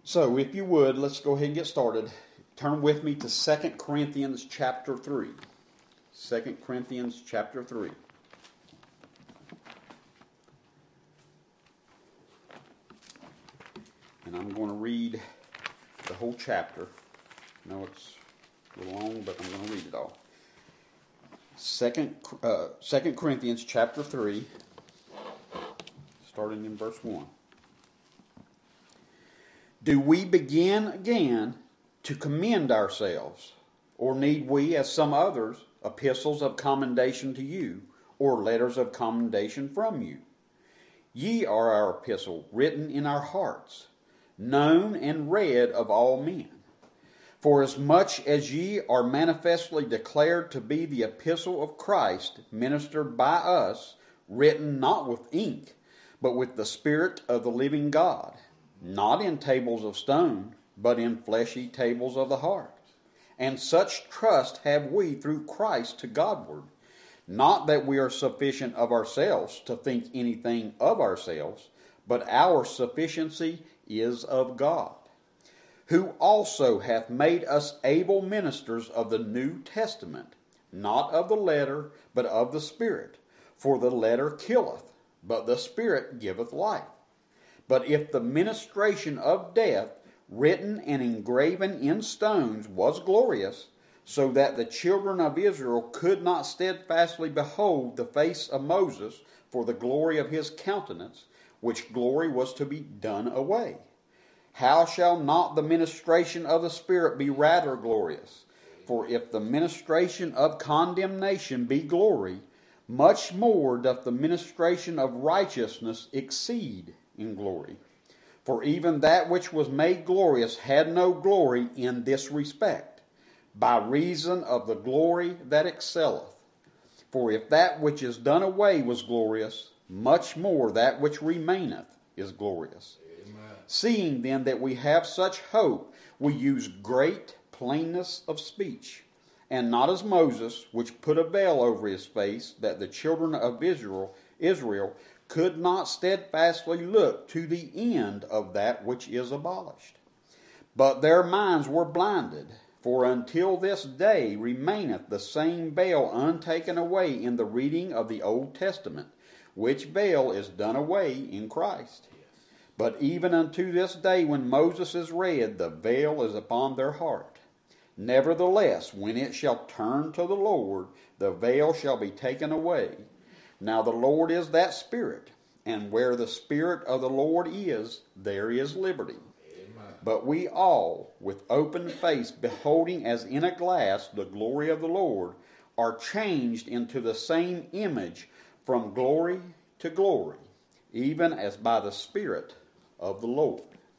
So, if you would, let's go ahead and get started. Turn with me to 2 Corinthians chapter 3. 2 Corinthians chapter 3. And I'm going to read the whole chapter. I know it's a little long, but I'm going to read it all. 2 Corinthians chapter 3, starting in verse 1. Do we begin again to commend ourselves, or need we, as some others, epistles of commendation to you, or letters of commendation from you? Ye are our epistle, written in our hearts, known and read of all men. For as much as ye are manifestly declared to be the epistle of Christ, ministered by us, written not with ink, but with the Spirit of the living God, not in tables of stone, but in fleshy tables of the heart. And such trust have we through Christ to Godward. Not that we are sufficient of ourselves to think anything of ourselves, but our sufficiency is of God, who also hath made us able ministers of the New Testament, not of the letter, but of the Spirit. For the letter killeth, but the Spirit giveth life. But if the ministration of death, written and engraven in stones, was glorious, so that the children of Israel could not steadfastly behold the face of Moses for the glory of his countenance, which glory was to be done away, how shall not the ministration of the Spirit be rather glorious? For if the ministration of condemnation be glory, much more doth the ministration of righteousness exceed in glory. For even that which was made glorious had no glory in this respect, by reason of the glory that excelleth. For if that which is done away was glorious, much more that which remaineth is glorious. Amen. Seeing then that we have such hope, we use great plainness of speech, and not as Moses, which put a veil over his face, that the children of Israel could not steadfastly look to the end of that which is abolished. But their minds were blinded, for until this day remaineth the same veil untaken away in the reading of the Old Testament, which veil is done away in Christ. But even unto this day when Moses is read, the veil is upon their heart. Nevertheless, when it shall turn to the Lord, the veil shall be taken away. Now the Lord is that Spirit, and where the Spirit of the Lord is, there is liberty. Amen. But we all, with open face, beholding as in a glass the glory of the Lord, are changed into the same image from glory to glory, even as by the Spirit of the Lord.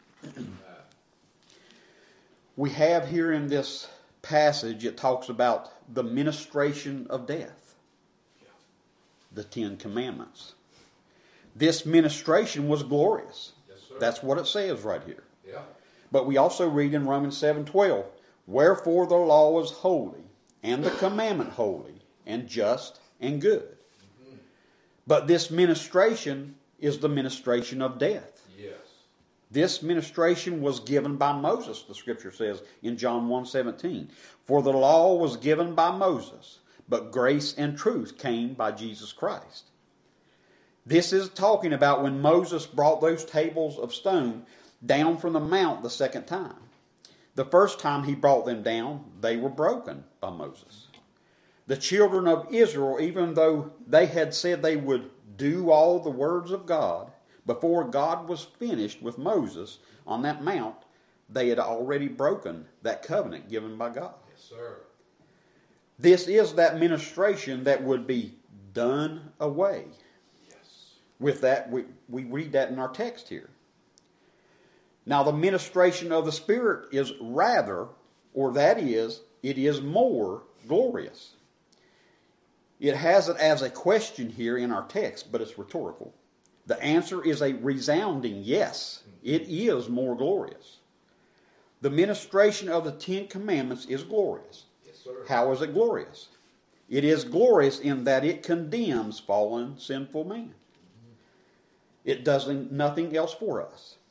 We have here in this passage, it talks about the ministration of death. The 10 Commandments. This ministration was glorious. Yes, sir. That's what it says right here. Yeah. But we also read in Romans 7:12, wherefore the law is holy, and the commandment holy, and just, and good. Mm-hmm. But this ministration is the ministration of death. Yes. This ministration was given by Moses, the scripture says in John 1:17. For the law was given by Moses, but grace and truth came by Jesus Christ. This is talking about when Moses brought those tables of stone down from the mount the second time. The first time he brought them down, they were broken by Moses. The children of Israel, even though they had said they would do all the words of God, before God was finished with Moses on that mount, they had already broken that covenant given by God. Yes, sir. This is that ministration that would be done away. Yes. With that, we read that in our text here. Now the ministration of the Spirit is rather, or that is, it is more glorious. It has it as a question here in our text, but it's rhetorical. The answer is a resounding yes. It is more glorious. The ministration of the 10 Commandments is glorious. How is it glorious? It is glorious in that it condemns fallen, sinful man. It does nothing else for us.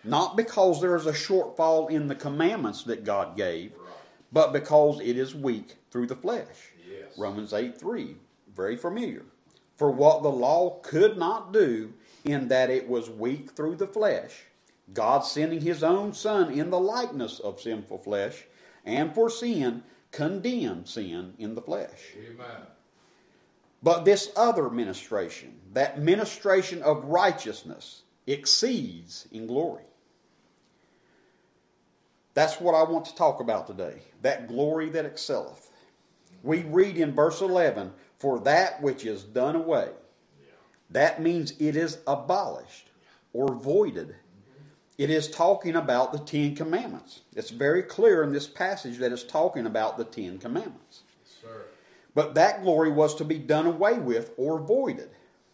Not because there is a shortfall in the commandments that God gave, Right. but because it is weak through the flesh. Yes. Romans 8:3, very familiar. For what the law could not do, in that it was weak through the flesh, God sending his own Son in the likeness of sinful flesh, and for sin, condemned sin in the flesh. Amen. But this other ministration, that ministration of righteousness, exceeds in glory. That's what I want to talk about today. That glory that excelleth. We read in verse 11, for that which is done away. Yeah. That means it is abolished or voided. It is talking about the Ten Commandments. It's very clear in this passage that it's talking about the Ten Commandments. Yes, sir. But that glory was to be done away with or voided.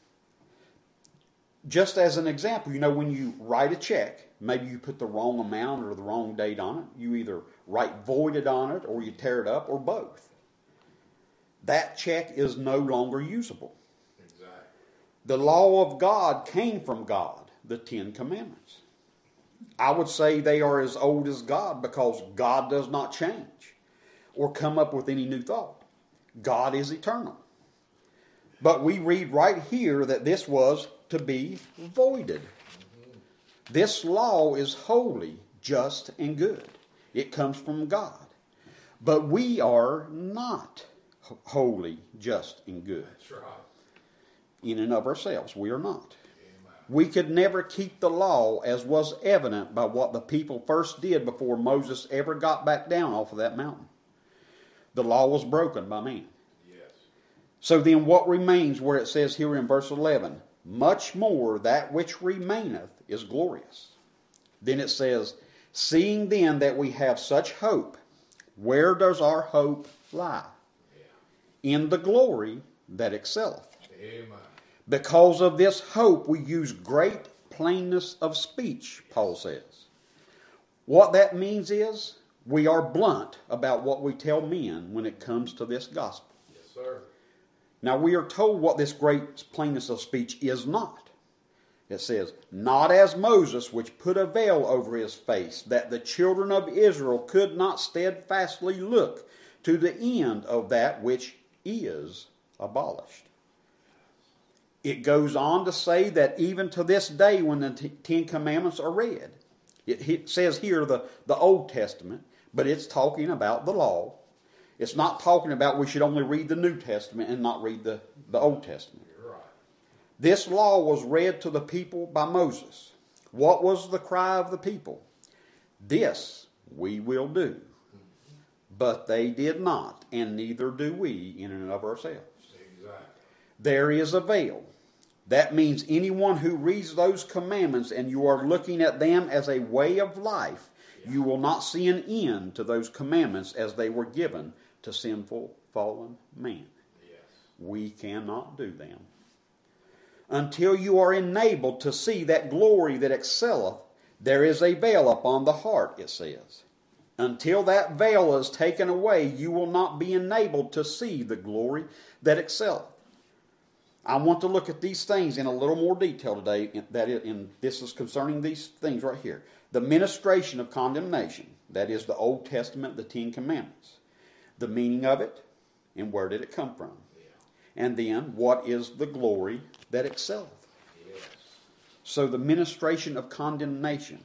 Just as an example, when you write a check, maybe you put the wrong amount or the wrong date on it. You either write voided on it or you tear it up or both. That check is no longer usable. Exactly. The law of God came from God, the Ten Commandments. I would say they are as old as God because God does not change or come up with any new thought. God is eternal. But we read right here that this was to be voided. This law is holy, just, and good. It comes from God. But we are not holy, just, and good. That's right. In and of ourselves, we are not. Amen. We could never keep the law, as was evident by what the people first did before Moses ever got back down off of that mountain. The law was broken by man. Yes. So then what remains, where it says here in verse 11, much more that which remaineth is glorious. Then it says, seeing then that we have such hope, where does our hope lie? Yeah. In the glory that excelleth. Amen. Because of this hope we use great plainness of speech, Paul says. What that means is we are blunt about what we tell men when it comes to this gospel. Yes, sir. Now we are told what this great plainness of speech is not. It says, not as Moses, which put a veil over his face, that the children of Israel could not steadfastly look to the end of that which is abolished. It goes on to say that even to this day when the Ten Commandments are read, it says here the Old Testament, but it's talking about the law. It's not talking about we should only read the New Testament and not read the Old Testament. You're right. This law was read to the people by Moses. What was the cry of the people? This we will do. But they did not, and neither do we in and of ourselves. Exactly. There is a veil. That means anyone who reads those commandments and you are looking at them as a way of life, you will not see an end to those commandments as they were given to sinful, fallen man. Yes. We cannot do them. Until you are enabled to see that glory that excelleth, there is a veil upon the heart, it says. Until that veil is taken away, you will not be enabled to see the glory that excelleth. I want to look at these things in a little more detail today. This is concerning these things right here. The ministration of condemnation, that is the Old Testament, the Ten Commandments. The meaning of it, and where did it come from? Yeah. And then, what is the glory that excelleth? Yes. So the ministration of condemnation.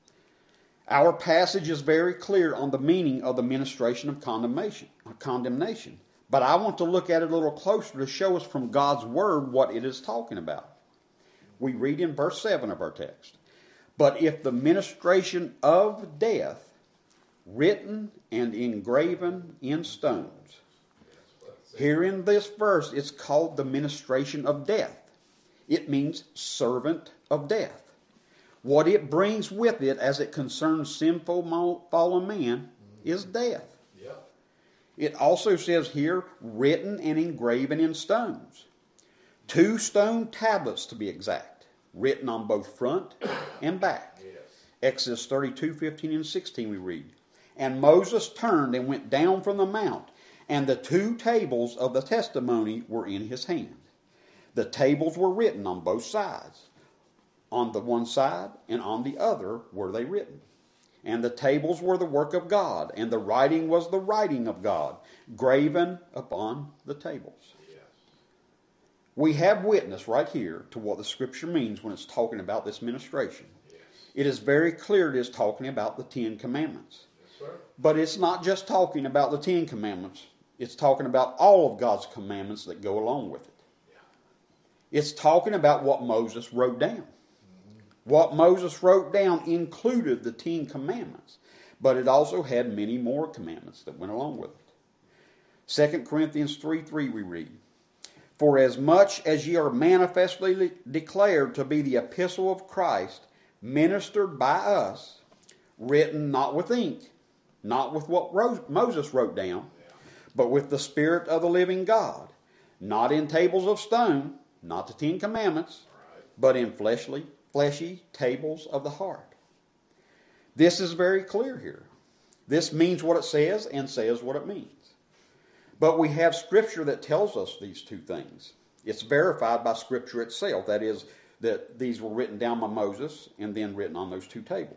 Our passage is very clear on the meaning of the ministration of condemnation. But I want to look at it a little closer to show us from God's Word what it is talking about. We read in verse 7 of our text. But if the ministration of death, written and engraven in stones. Here in this verse, it's called the ministration of death. It means servant of death. What it brings with it as it concerns sinful fallen man is death. Yep. It also says here, written and engraven in stones. 2 stone tablets to be exact, written on both front and back. Yes. Exodus 32:15 and 16 we read. And Moses turned and went down from the mount, and the 2 tables of the testimony were in his hand. The tables were written on both sides. On the one side and on the other were they written. And the tables were the work of God, and the writing was the writing of God, graven upon the tables. Yes. We have witness right here to what the Scripture means when it's talking about this ministration. Yes. It is very clear it is talking about the Ten Commandments. Yes, sir. But it's not just talking about the Ten Commandments. It's talking about all of God's commandments that go along with it. Yeah. It's talking about what Moses wrote down. What Moses wrote down included the Ten Commandments, but it also had many more commandments that went along with it. 2 Corinthians 3:3 we read, For as much as ye are manifestly declared to be the epistle of Christ, ministered by us, written not with ink, not with what Moses wrote down, but with the Spirit of the living God, not in tables of stone, not the Ten Commandments, but in fleshy tables of the heart. This is very clear here. This means what it says and says what it means. But we have Scripture that tells us these two things. It's verified by Scripture itself. That is, that these were written down by Moses and then written on those two tables.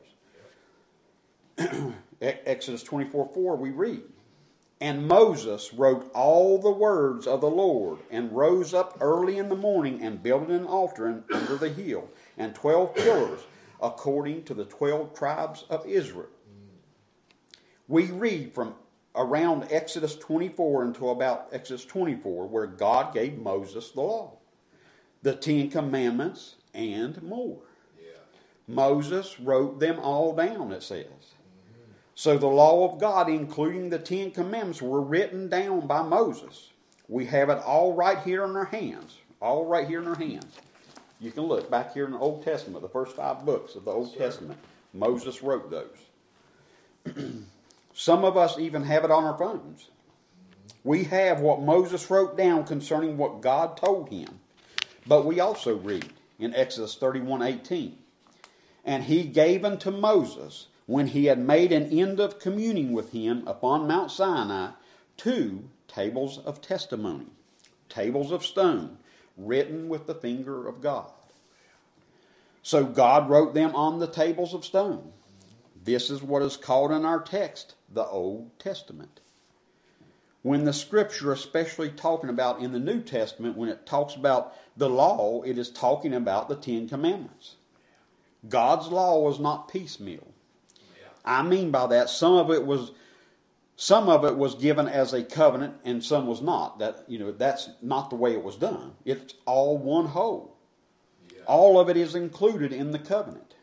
Exodus 24:4 we read, And Moses wrote all the words of the Lord, and rose up early in the morning, and built an altar under the hill, and 12 pillars, according to the 12 tribes of Israel. We read from around Exodus 24 until about Exodus 24, where God gave Moses the law, the Ten Commandments, and more. Yeah. Moses wrote them all down, it says. So the law of God, including the Ten Commandments, were written down by Moses. We have it all right here in our hands. All right here in our hands. You can look back here in the Old Testament, the first 5 books of the Old Testament. Moses wrote those. Some of us even have it on our phones. We have what Moses wrote down concerning what God told him. But we also read in Exodus 31:18, And he gave unto Moses, when he had made an end of communing with him upon Mount Sinai, 2 tables of testimony, tables of stone, written with the finger of God. So God wrote them on the tables of stone. This is what is called in our text the Old Testament. When the Scripture, especially talking about in the New Testament, when it talks about the law, it is talking about the Ten Commandments. God's law was not piecemeal. I mean by that, some of it was given as a covenant, and some was not. That's not the way it was done. It's all one whole. Yeah. All of it is included in the covenant.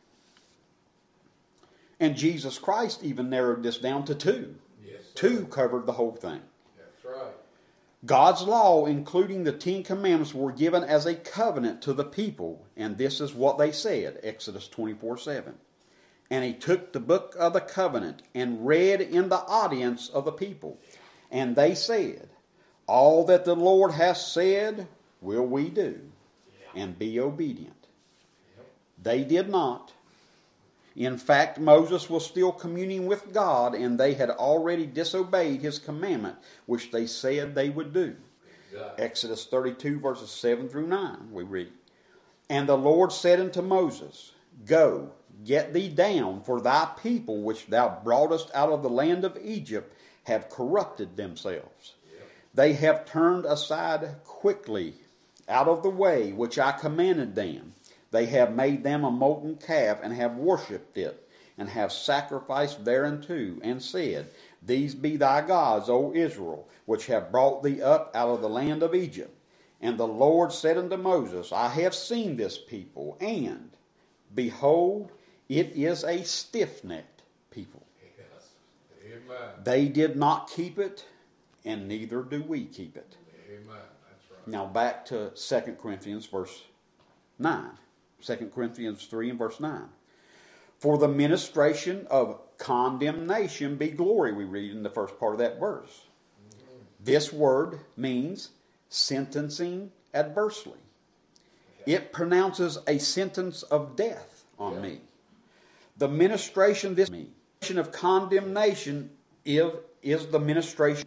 And Jesus Christ even narrowed this down to 2. Yes, 2 covered the whole thing. That's right. God's law, including the Ten Commandments, were given as a covenant to the people, and this is what they said, Exodus 24:7. And he took the book of the covenant and read in the audience of the people. And they said, All that the Lord hath said will we do, and be obedient. They did not. In fact, Moses was still communing with God, and they had already disobeyed his commandment, which they said they would do. Exactly. Exodus 32, verses 7 through 9, we read. And the Lord said unto Moses, Go, get thee down, for thy people which thou broughtest out of the land of Egypt have corrupted themselves. Yep. They have turned aside quickly out of the way which I commanded them. They have made them a molten calf, and have worshipped it, and have sacrificed thereunto, and said, These be thy gods, O Israel, which have brought thee up out of the land of Egypt. And the Lord said unto Moses, I have seen this people, and behold, it is a stiff-necked people. Yes. Amen. They did not keep it, and neither do we keep it. Amen. That's right. Now back to 2 Corinthians verse 9. 2 Corinthians 3 and verse 9. For the ministration of condemnation be glory, we read in the first part of that verse. Mm-hmm. This word means sentencing adversely. Yeah. It pronounces a sentence of death on me. The ministration of condemnation is the ministration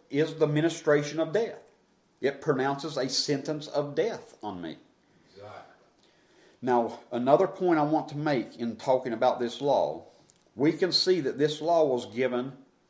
of death. It pronounces a sentence of death on me. Exactly. Now, another point I want to make in talking about this law, we can see that this law was given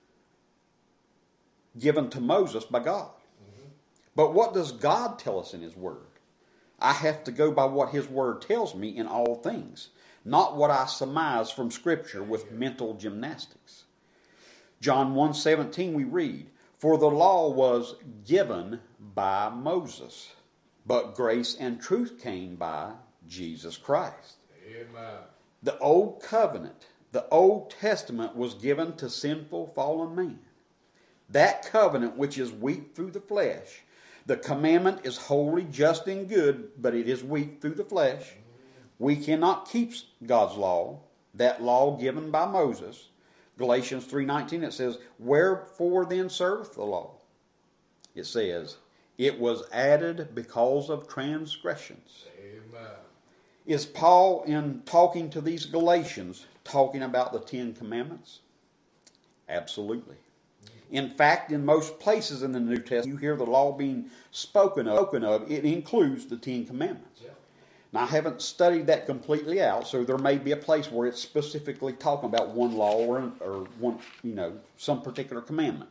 to Moses by God. But what does God tell us in His Word? I have to go by what His Word tells me in all things, not what I surmise from Scripture with mental gymnastics. John 1:17 we read, "For the law was given by Moses, but grace and truth came by Jesus Christ." Amen. The Old Covenant, the Old Testament was given to sinful, fallen man. That covenant which is weak through the flesh. The commandment is holy, just, and good, but it is weak through the flesh. We cannot keep God's law, that law given by Moses. Galatians 3:19, it says, "Wherefore then serveth the law?" It says, "It was added because of transgressions." Amen. Is Paul, in talking to these Galatians, talking about the 10 Commandments? Absolutely. In fact, in most places in the New Testament, you hear the law being spoken of. It includes the 10 Commandments. Yeah. Now, I haven't studied that completely out, so there may be a place where it's specifically talking about one law or one, some particular commandment.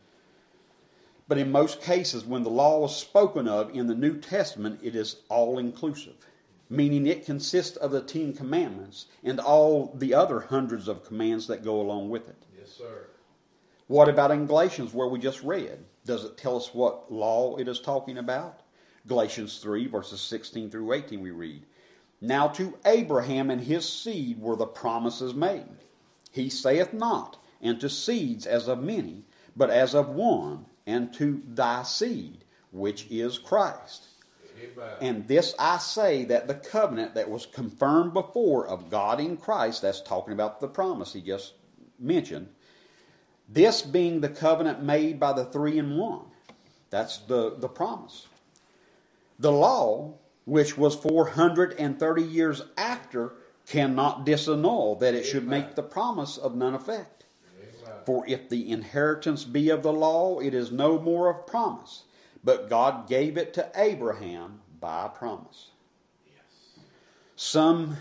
But in most cases, when the law is spoken of in the New Testament, it is all-inclusive, meaning it consists of the 10 Commandments and all the other hundreds of commands that go along with it. Yes, sir. What about in Galatians where we just read? Does it tell us what law it is talking about? Galatians 3 verses 16 through 18 we read, "Now to Abraham and his seed were the promises made. He saith not, and to seeds as of many, but as of one, and to thy seed, which is Christ. Amen. And this I say, that the covenant that was confirmed before of God in Christ," that's talking about the promise he just mentioned, "this being the covenant made by the 3 in 1. That's the promise. "The law, which was 430 years after, cannot disannul that it should make the promise of none effect. Amen. For if the inheritance be of the law, it is no more of promise, but God gave it to Abraham by promise." Yes. Some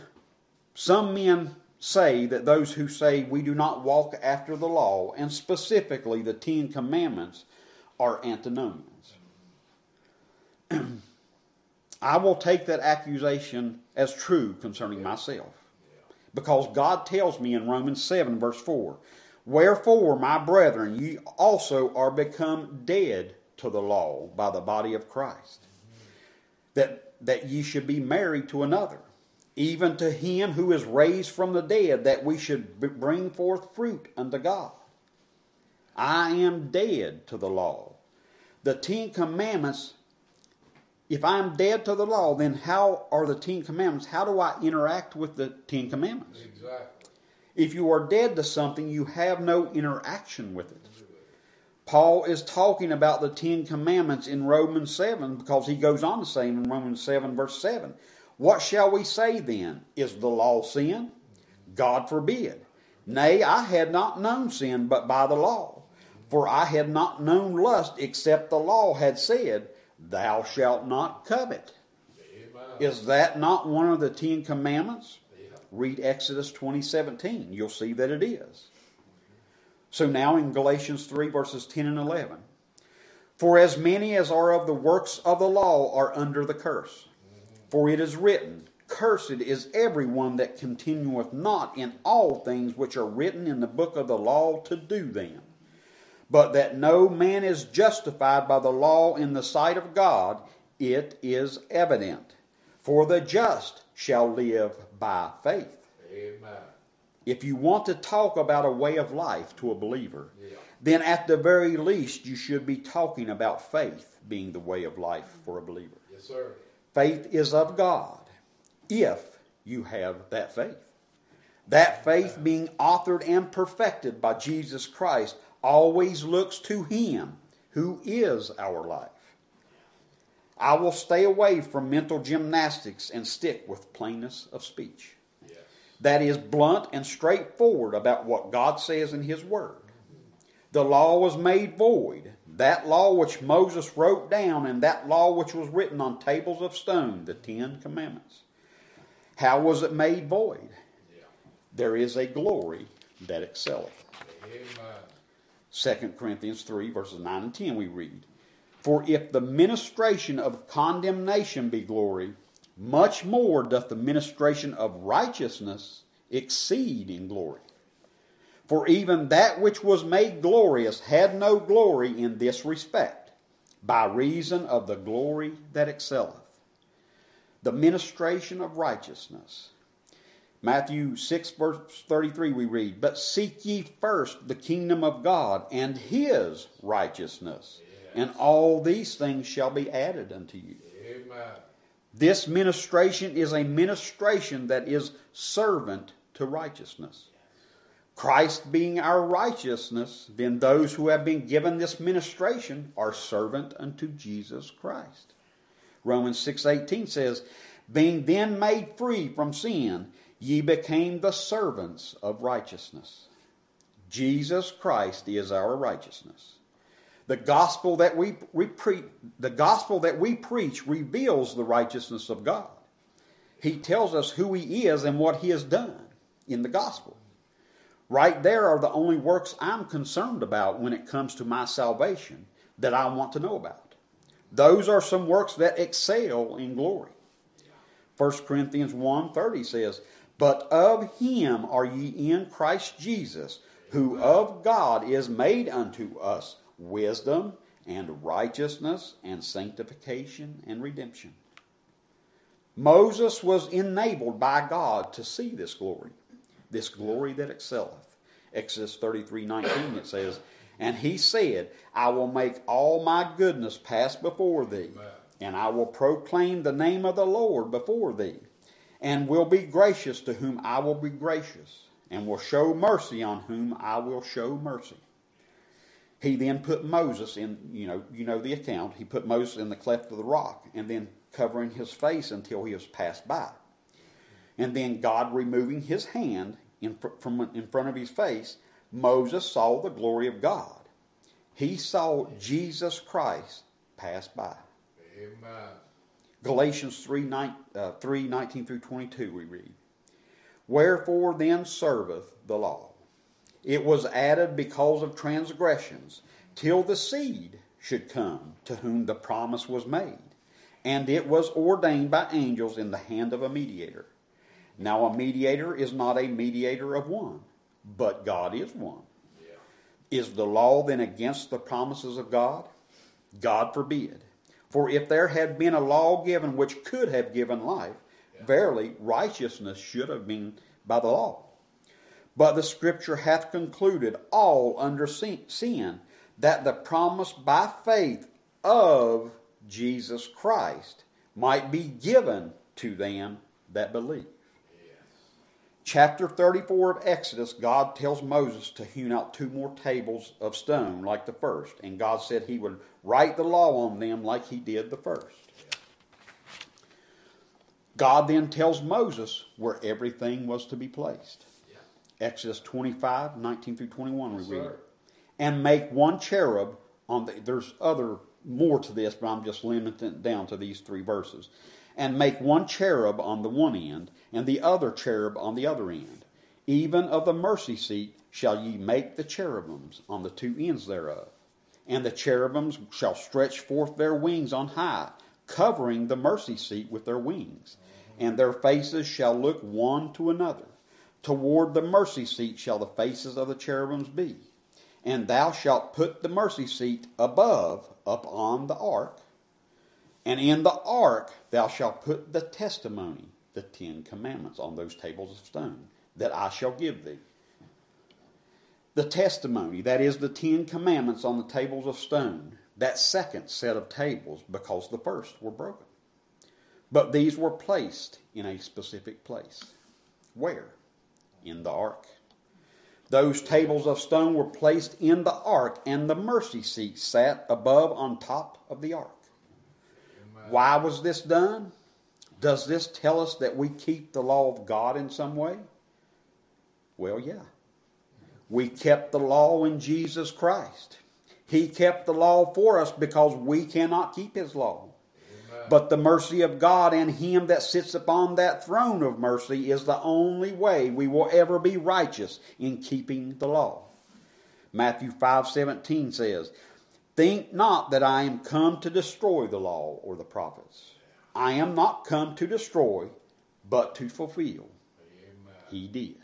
men say that those who say we do not walk after the law, and specifically the 10 Commandments, are antinomians. I will take that accusation as true concerning myself, because God tells me in Romans 7 verse 4, "Wherefore, my brethren, ye also are become dead to the law by the body of Christ, that ye should be married to another, even to him who is raised from the dead, that we should bring forth fruit unto God. I am dead to the law." The 10 Commandments, if I'm dead to the law, then how are the 10 Commandments? How do I interact with the 10 Commandments? Exactly. If you are dead to something, you have no interaction with it. Paul is talking about the 10 Commandments in Romans 7, because he goes on to say in Romans 7 verse 7, "What shall we say then? Is the law sin? God forbid. Nay, I had not known sin but by the law. For I had not known lust, except the law had said, Thou shalt not covet." Amen. Is that not one of the 10 Commandments? Yeah. Read Exodus 20:17. You'll see that it is. So now in Galatians 3 verses 10 and 11. "For as many as are of the works of the law are under the curse. For it is written, Cursed is every one that continueth not in all things which are written in the book of the law to do them. But that no man is justified by the law in the sight of God, it is evident. For the just shall live by faith." Amen. If you want to talk about a way of life to a believer, Yeah. then at the very least you should be talking about faith being the way of life for a believer. Yes, sir. Faith is of God, if you have that faith. That faith being authored and perfected by Jesus Christ always looks to Him who is our life. I will stay away from mental gymnastics and stick with plainness of speech. Yes. That is blunt and straightforward about what God says in His Word. The law was made void. That law which Moses wrote down, and that law which was written on tables of stone, the 10 Commandments. How was it made void? Yeah. There is a glory that excelleth. Amen. 2 Corinthians 3 verses 9 and 10 we read, For if the ministration of condemnation be glory, much more doth the ministration of righteousness exceed in glory. For even that which was made glorious had no glory in this respect, by reason of the glory that excelleth. The ministration of righteousness. Matthew 6 verse 33 we read, But seek ye first the kingdom of God and his righteousness, and all these things shall be added unto you. Amen. This ministration is a ministration that is servant to righteousness. Christ being our righteousness, then those who have been given this ministration are servant unto Jesus Christ. Romans 6:18 says, Being then made free from sin, ye became the servants of righteousness. Jesus Christ is our righteousness. The gospel that we preach reveals the righteousness of God. He tells us who He is and what He has done in the gospel. Right there are the only works I'm concerned about when it comes to my salvation that I want to know about. Those are some works that excel in glory. 1 Corinthians 1:30 says, But of Him are ye in Christ Jesus, who of God is made unto us wisdom and righteousness and sanctification and redemption. Moses was enabled by God to see this glory that excelleth. Exodus 33:19 it says, And he said, I will make all my goodness pass before thee, and I will proclaim the name of the Lord before thee, and will be gracious to whom I will be gracious, and will show mercy on whom I will show mercy. He then put Moses in, you know the account, he put Moses in the cleft of the rock, and then covering his face until he was passed by. And then God removing his hand in front of his face, Moses saw the glory of God. He saw Jesus Christ pass by. Amen. Galatians 3:19 through 22 we read, Wherefore then serveth the law? It was added because of transgressions, till the seed should come, to whom the promise was made. And it was ordained by angels in the hand of a mediator. Now a mediator is not a mediator of one, but God is one. Yeah. Is the law then against the promises of God? God forbid. For if there had been a law given which could have given life, verily righteousness should have been by the law. But the Scripture hath concluded all under sin, that the promise by faith of Jesus Christ might be given to them that believe. Chapter 34 of Exodus, God tells Moses to hew out 2 more tables of stone like the first. And God said He would write the law on them like He did the first. God then tells Moses where everything was to be placed. Exodus 25:19 through 21 we read. And make one cherub on the... There's more to this, but I'm just limiting it down to these 3 verses. And make one cherub on the one end, and the other cherub on the other end. Even of the mercy seat shall ye make the cherubims on the 2 ends thereof. And the cherubims shall stretch forth their wings on high, covering the mercy seat with their wings. And their faces shall look one to another. Toward the mercy seat shall the faces of the cherubims be. And thou shalt put the mercy seat above upon the ark. And in the ark thou shalt put the testimony, the 10 commandments, on those tables of stone, that I shall give thee. The testimony, that is the 10 commandments on the tables of stone, that second set of tables, because the first were broken. But these were placed in a specific place. Where? In the ark. Those tables of stone were placed in the ark, and the mercy seat sat above on top of the ark. Why was this done? Does this tell us that we keep the law of God in some way? Well, yeah. We kept the law in Jesus Christ. He kept the law for us because we cannot keep His law. But the mercy of God and Him that sits upon that throne of mercy is the only way we will ever be righteous in keeping the law. Matthew 5:17 says, "Think not that I am come to destroy the law or the prophets. I am not come to destroy, but to fulfill." Amen. He did.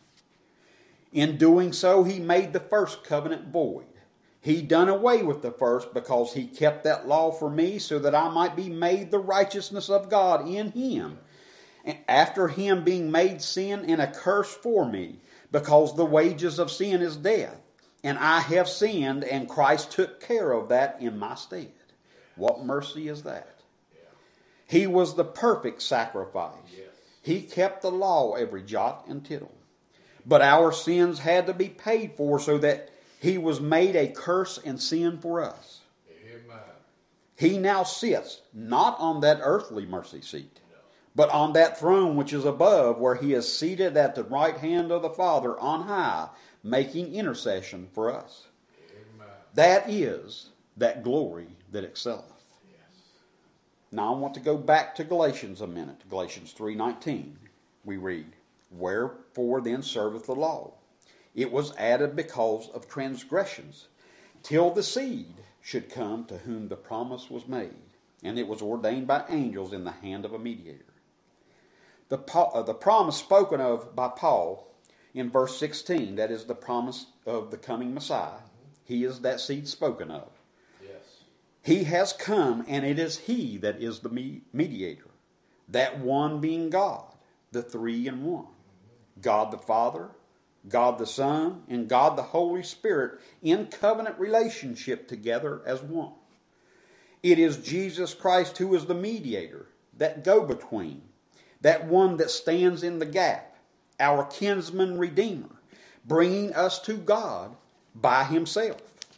In doing so, He made the first covenant void. He done away with the first because He kept that law for me so that I might be made the righteousness of God in Him. And after Him being made sin and a curse for me, because the wages of sin is death. And I have sinned, and Christ took care of that in my stead. What mercy is that? He was the perfect sacrifice. He kept the law every jot and tittle. But our sins had to be paid for so that He was made a curse and sin for us. Amen. He now sits not on that earthly mercy seat, but on that throne which is above, where He is seated at the right hand of the Father on high, making intercession for us. Amen. That is that glory that excelleth. Yes. Now I want to go back to Galatians a minute. Galatians 3:19. We read, "Wherefore then serveth the law? It was added because of transgressions, till the seed should come to whom the promise was made, and it was ordained by angels in the hand of a mediator." The promise spoken of by Paul in verse 16, that is the promise of the coming Messiah. He is that seed spoken of. Yes. He has come, and it is He that is the mediator, that one being God, the three in one. God the Father, God the Son, and God the Holy Spirit in covenant relationship together as one. It is Jesus Christ who is the mediator, that go-between, that one that stands in the gap, our kinsman redeemer, bringing us to God by Himself.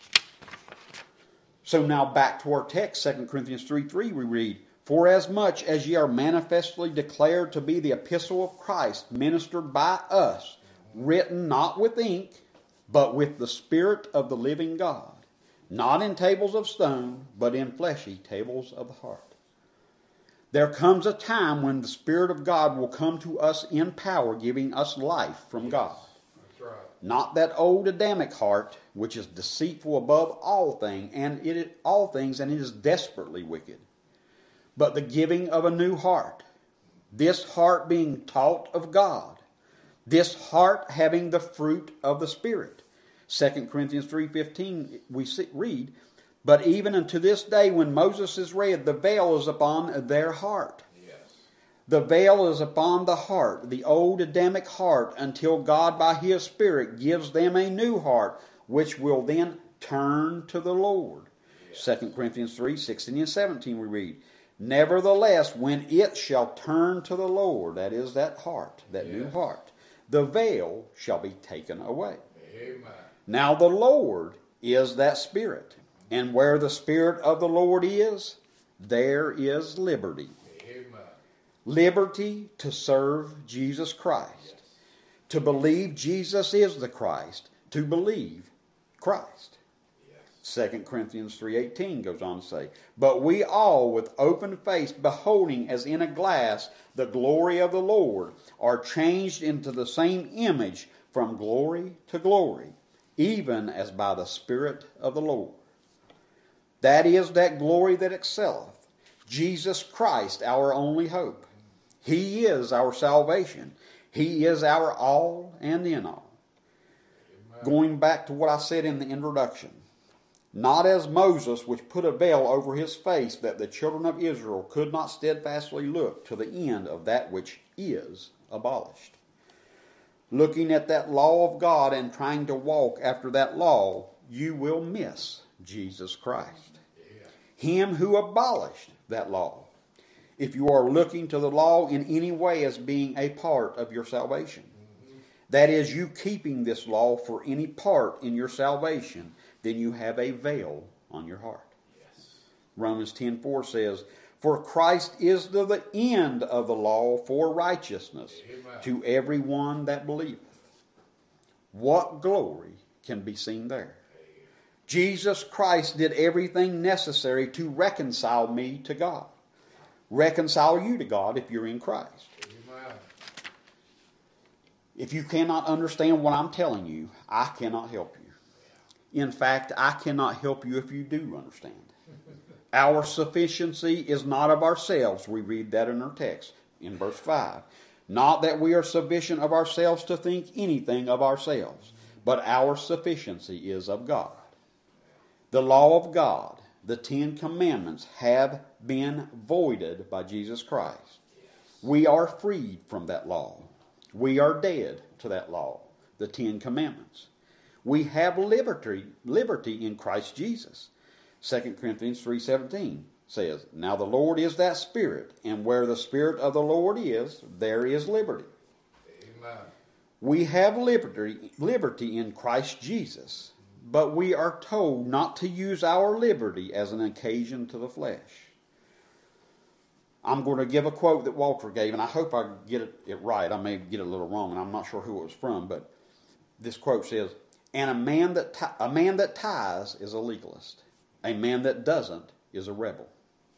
So now back to our text, 2 Corinthians 3:3, we read, "For as much as ye are manifestly declared to be the epistle of Christ, ministered by us, written not with ink, but with the Spirit of the living God, not in tables of stone, but in fleshy tables of the heart." There comes a time when the Spirit of God will come to us in power, giving us life from God. That's right. Not that old Adamic heart, which is deceitful above all things, and it is desperately wicked, but the giving of a new heart. This heart being taught of God. This heart having the fruit of the Spirit. 2 Corinthians 3:15 we read, "But even unto this day when Moses is read, the veil is upon their heart." Yes. The veil is upon the heart, the old Adamic heart, until God by His Spirit gives them a new heart, which will then turn to the Lord. Yes. 2 Corinthians 3:16 and 17 we read, "Nevertheless, when it shall turn to the Lord," that is that heart, that new heart, "the veil shall be taken away." Amen. Now the Lord is that Spirit, and where the Spirit of the Lord is, there is liberty. Amen. Liberty to serve Jesus Christ, to believe Jesus is the Christ, to believe Christ. Yes. 2 Corinthians 3:18 goes on to say, "But we all with open face, beholding as in a glass the glory of the Lord, are changed into the same image from glory to glory, even as by the Spirit of the Lord." That is that glory that excelleth. Jesus Christ, our only hope. He is our salvation. He is our all and in all. Amen. Going back to what I said in the introduction, not as Moses, which put a veil over his face that the children of Israel could not steadfastly look to the end of that which is abolished. Looking at that law of God and trying to walk after that law, you will miss Jesus Christ, Him who abolished that law, if you are looking to the law in any way as being a part of your salvation. That is, you keeping this law for any part in your salvation, then you have a veil on your heart. Yes. Romans 10:4 says, "For Christ is the end of the law for righteousness Amen. to every one that believeth." What glory can be seen there? Jesus Christ did everything necessary to reconcile me to God. reconcile you to God if you're in Christ. Amen. If you cannot understand what I'm telling you, I cannot help you. In fact, I cannot help you if you do understand. Our sufficiency is not of ourselves. We read that in our text in verse 5. Not that we are sufficient of ourselves to think anything of ourselves, but our sufficiency is of God. The law of God, the 10 Commandments, have been voided by Jesus Christ. We are freed from that law. We are dead to that law, the 10 Commandments. We have liberty in Christ Jesus. 2 Corinthians 3:17 says, Now the Lord is that Spirit, and where the Spirit of the Lord is, there is liberty. Amen. We have liberty in Christ Jesus, but we are told not to use our liberty as an occasion to the flesh. I'm going to give a quote that Walter gave, and I hope I get it right. I may get it a little wrong, and I'm not sure who it was from, but this quote says, And a man that tithes is a legalist. A man that doesn't is a rebel.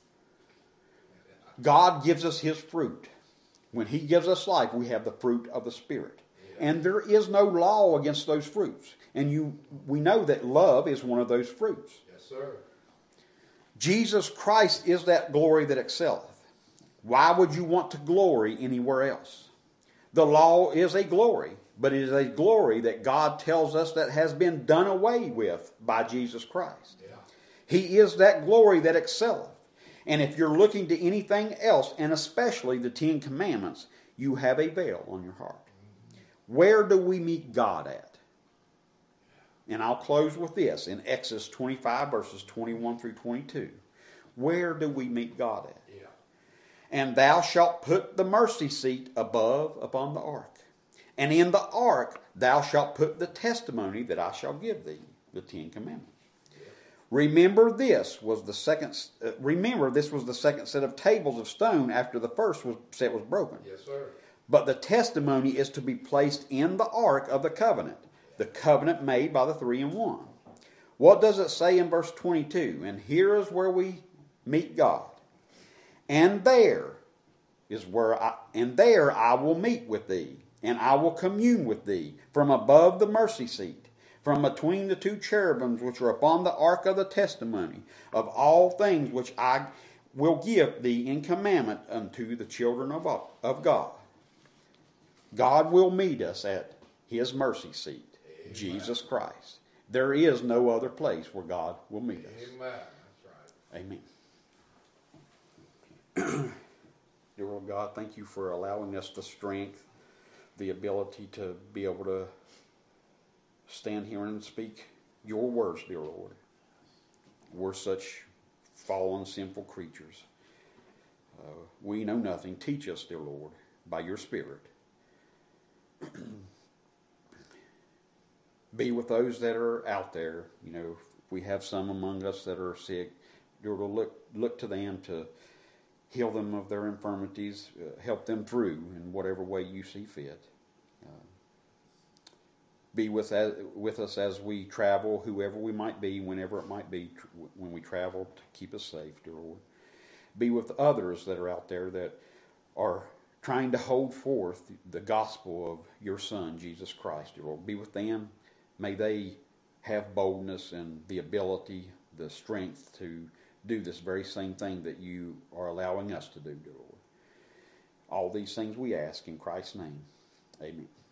God gives us His fruit. When He gives us life, we have the fruit of the Spirit. And there is no law against those fruits. And we know that love is one of those fruits. Yes, sir. Jesus Christ is that glory that excelleth. Why would you want to glory anywhere else? The law is a glory, but it is a glory that God tells us that has been done away with by Jesus Christ. Yeah. He is that glory that excelleth. And if you're looking to anything else, and especially the 10 Commandments, you have a veil on your heart. Where do we meet God at? And I'll close with this in Exodus 25 verses 21 through 22. Where do we meet God at? Yeah. And thou shalt put the mercy seat above upon the ark. And in the ark thou shalt put the testimony that I shall give thee, the 10 Commandments. Remember this was the second set of tables of stone after the first set was broken. Yes, sir. But the testimony is to be placed in the ark of the covenant, the covenant made by the 3 in 1. What does it say in verse 22? And here is where we meet God. And there I will meet with thee, and I will commune with thee from above the mercy seat, from between the 2 cherubims which are upon the ark of the testimony, of all things which I will give thee in commandment unto the children of God. God will meet us at His mercy seat, Amen. Jesus Christ. There is no other place where God will meet us. Amen. That's right. Amen. Dear Lord God, thank you for allowing us the strength, the ability to be able to stand here and speak your words, dear Lord. We're such fallen, sinful creatures. We know nothing. Teach us, dear Lord, by your Spirit. Be with those that are out there. You know, if we have some among us that are sick, dear Lord, look to them to heal them of their infirmities, help them through in whatever way you see fit. Be with us as we travel, whoever we might be, whenever it might be, when we travel, to keep us safe, dear Lord. Be with others that are out there that are trying to hold forth the gospel of your Son, Jesus Christ, dear Lord. Be with them. May they have boldness and the ability, the strength to do this very same thing that you are allowing us to do, dear Lord. All these things we ask in Christ's name. Amen.